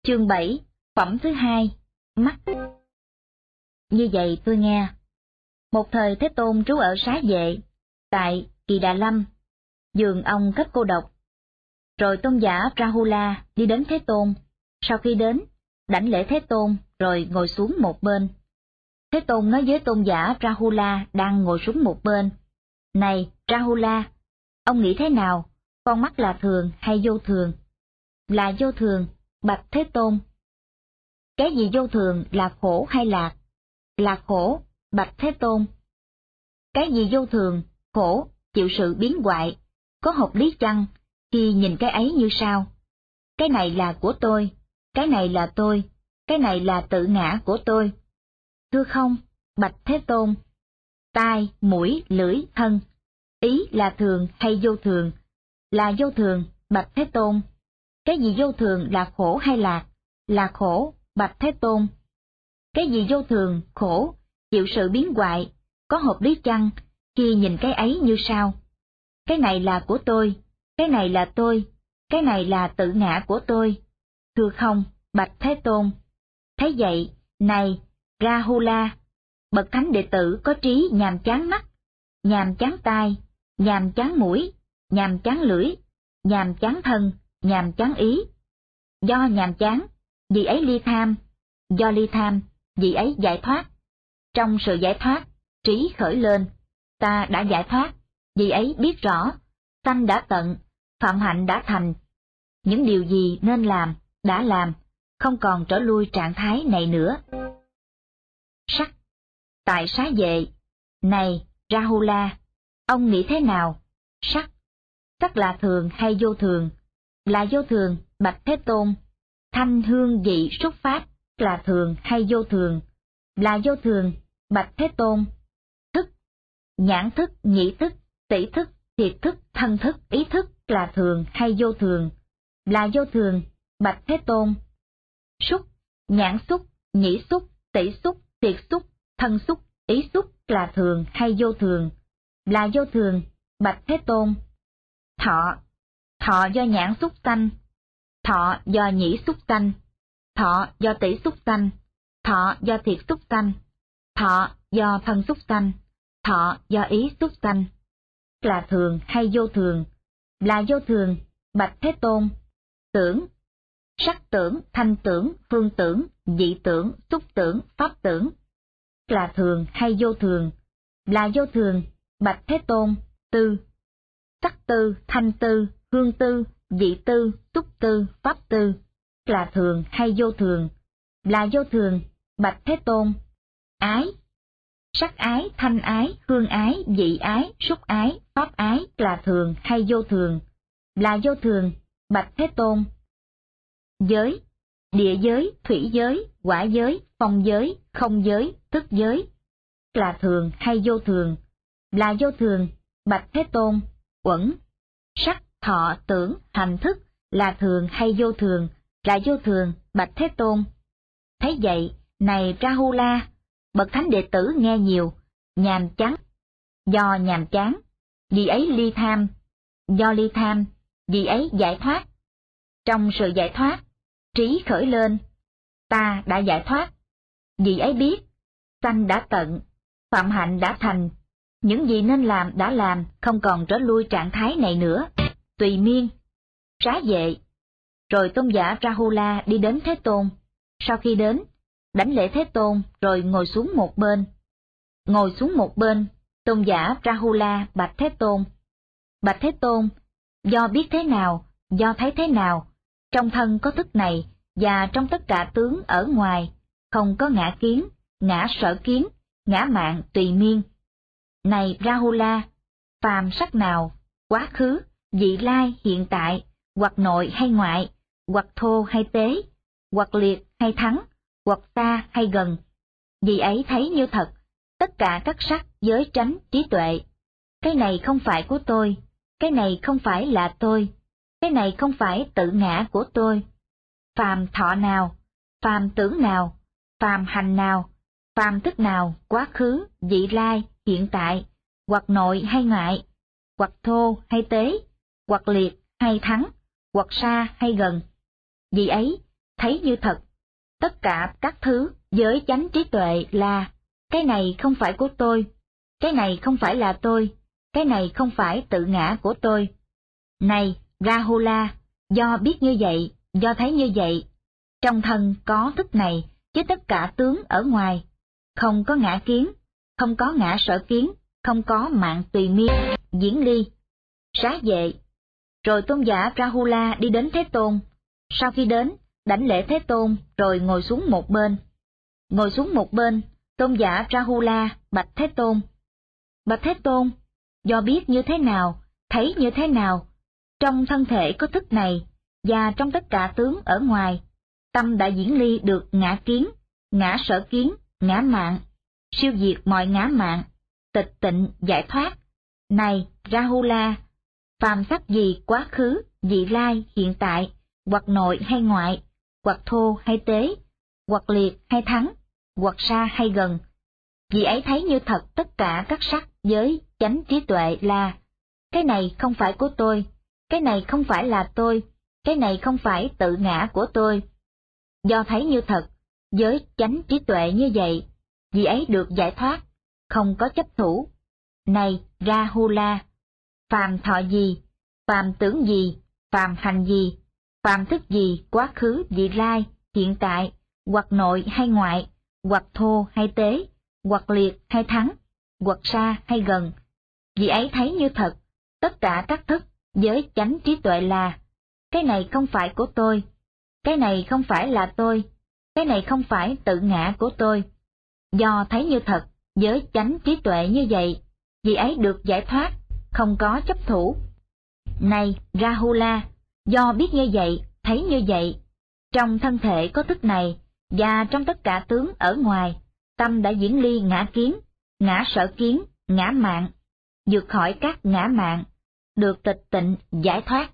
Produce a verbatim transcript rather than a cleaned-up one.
Chương bảy, phẩm thứ hai, mắt. Như vậy tôi nghe. Một thời Thế Tôn trú ở Xá Vệ, tại Kỳ Đà Lâm, giường ông cấp cô độc. Rồi tôn giả Rahula đi đến Thế Tôn, sau khi đến, đảnh lễ Thế Tôn rồi ngồi xuống một bên. Thế Tôn nói với tôn giả Rahula đang ngồi xuống một bên: Này Rahula, ông nghĩ thế nào, con mắt là thường hay vô thường? Là vô thường, bạch Thế Tôn. Cái gì vô thường, là khổ hay lạc? Là khổ, bạch Thế Tôn. Cái gì vô thường, khổ, chịu sự biến hoại, có hợp lý chăng, khi nhìn cái ấy như sau? Cái này là của tôi, cái này là tôi, cái này là tự ngã của tôi. Thưa không, bạch Thế Tôn. Tai, mũi, lưỡi, thân, ý là thường hay vô thường? Là vô thường, bạch Thế Tôn. Cái gì vô thường, là khổ hay lạc? Là khổ, bạch Thế Tôn. Cái gì vô thường, khổ, chịu sự biến hoại, có hợp lý chăng, khi nhìn cái ấy như sau? Cái này là của tôi, cái này là tôi, cái này là tự ngã của tôi. Thưa không, bạch Thế Tôn. Thấy vậy, này Rahula, bậc thánh đệ tử có trí nhàm chán mắt, nhàm chán tai, nhàm chán mũi, nhàm chán lưỡi, nhàm chán thân, nhàm chán ý. Do nhàm chán, vì ấy ly tham, do ly tham, vì ấy giải thoát. Trong sự giải thoát, trí khởi lên, ta đã giải thoát, vì ấy biết rõ, sanh đã tận, phạm hạnh đã thành. Những điều gì nên làm, đã làm, không còn trở lui trạng thái này nữa. Sắc. Tại Xá Vệ. Này Rahula, ông nghĩ thế nào? Sắc. Sắc là thường hay vô thường? Là vô thường, bạch Thế Tôn. Thanh hương vị xúc pháp là thường hay vô thường? Là vô thường, bạch Thế Tôn. Thức. Nhãn thức, nhĩ thức, tỷ thức, thiệt thức, thân thức, ý thức là thường hay vô thường? Là vô thường, bạch Thế Tôn. Xúc. Nhãn xúc, nhĩ xúc, tỷ xúc, thiệt xúc, thân xúc, ý xúc là thường hay vô thường? Là vô thường, bạch Thế Tôn. Thọ. Thọ do nhãn xúc sanh, thọ do nhĩ xúc sanh, thọ do tỷ xúc sanh, thọ do thiệt xúc sanh, thọ do thân xúc sanh, thọ do ý xúc sanh. Là thường hay vô thường? Là vô thường, bạch Thế Tôn. Tưởng. Sắc tưởng, thanh tưởng, phương tưởng, dị tưởng, xúc tưởng, pháp tưởng. Là thường hay vô thường? Là vô thường, bạch Thế Tôn. Tư. Sắc tư, thanh tư, hương tư, dị tư, xúc tư, pháp tư. Là thường hay vô thường? Là vô thường, bạch Thế Tôn. Ái. Sắc ái, thanh ái, hương ái, dị ái, xúc ái, pháp ái là thường hay vô thường? Là vô thường, bạch Thế Tôn. Giới. Địa giới, thủy giới, hỏa giới, phong giới, không giới, thức giới. Là thường hay vô thường? Là vô thường, bạch Thế Tôn. Uẩn. Sắc, thọ, tưởng, hành thức là thường hay vô thường? Là vô thường, bạch Thế Tôn. Thấy vậy, này Rahula, bậc thánh đệ tử nghe nhiều, nhàm chán. Do nhàm chán, vì ấy ly tham, do ly tham, vì ấy giải thoát. Trong sự giải thoát, trí khởi lên, ta đã giải thoát, vì ấy biết, sanh đã tận, phạm hạnh đã thành. Những gì nên làm đã làm, không còn trở lui trạng thái này nữa. Tùy miên. Xá Vệ. Rồi tôn giả Rahula đi đến Thế Tôn, sau khi đến, đảnh lễ Thế Tôn rồi ngồi xuống một bên. Ngồi xuống một bên, tôn giả Rahula bạch Thế Tôn. Bạch Thế Tôn, do biết thế nào, do thấy thế nào, trong thân có thức này, và trong tất cả tướng ở ngoài, không có ngã kiến, ngã sở kiến, ngã mạn tùy miên. Này Rahula, phàm sắc nào, quá khứ, vị lai, hiện tại, hoặc nội hay ngoại, hoặc thô hay tế, hoặc liệt hay thắng, hoặc xa hay gần, vì ấy thấy như thật, tất cả các sắc giới tránh trí tuệ. Cái này không phải của tôi, cái này không phải là tôi, cái này không phải tự ngã của tôi. Phàm thọ nào, phàm tưởng nào, phàm hành nào, phàm thức nào, quá khứ, vị lai, hiện tại, hoặc nội hay ngoại, hoặc thô hay tế, hoặc liệt hay thắng, hoặc xa hay gần, vì ấy thấy như thật, tất cả các thứ với chánh trí tuệ là, cái này không phải của tôi, cái này không phải là tôi, cái này không phải tự ngã của tôi. Này, Rahula, do biết như vậy, do thấy như vậy, trong thân có thức này, với tất cả tướng ở ngoài, không có ngã kiến, không có ngã sở kiến, không có mạng tùy miên, diễn ly, xá vệ. Rồi tôn giả Rahula đi đến Thế Tôn, sau khi đến, đảnh lễ Thế Tôn rồi ngồi xuống một bên. Ngồi xuống một bên, tôn giả Rahula bạch Thế Tôn. Bạch Thế Tôn, do biết như thế nào, thấy như thế nào, trong thân thể có thức này, và trong tất cả tướng ở ngoài, tâm đã diễn ly được ngã kiến, ngã sở kiến, ngã mạn, siêu diệt mọi ngã mạn, tịch tịnh giải thoát. Này, Rahula, phàm sắc gì quá khứ, vị lai, hiện tại, hoặc nội hay ngoại, hoặc thô hay tế, hoặc liệt hay thắng, hoặc xa hay gần, vị ấy thấy như thật tất cả các sắc với chánh trí tuệ là, cái này không phải của tôi, cái này không phải là tôi, cái này không phải tự ngã của tôi. Do thấy như thật, với chánh trí tuệ như vậy, vị ấy được giải thoát, không có chấp thủ. Này, Rahula, phàm thọ gì, phàm tưởng gì, phàm hành gì, phàm thức gì quá khứ, vị lai, hiện tại, hoặc nội hay ngoại, hoặc thô hay tế, hoặc liệt hay thắng, hoặc xa hay gần, vị ấy thấy như thật, tất cả các thức với chánh trí tuệ là, cái này không phải của tôi, cái này không phải là tôi, cái này không phải tự ngã của tôi. Do thấy như thật, với chánh trí tuệ như vậy, vị ấy được giải thoát, không có chấp thủ. Này, Rahula, do biết như vậy, thấy như vậy, trong thân thể có thức này, và trong tất cả tướng ở ngoài, tâm đã diễn ly ngã kiến, ngã sở kiến, ngã mạn, vượt khỏi các ngã mạn, được tịch tịnh giải thoát.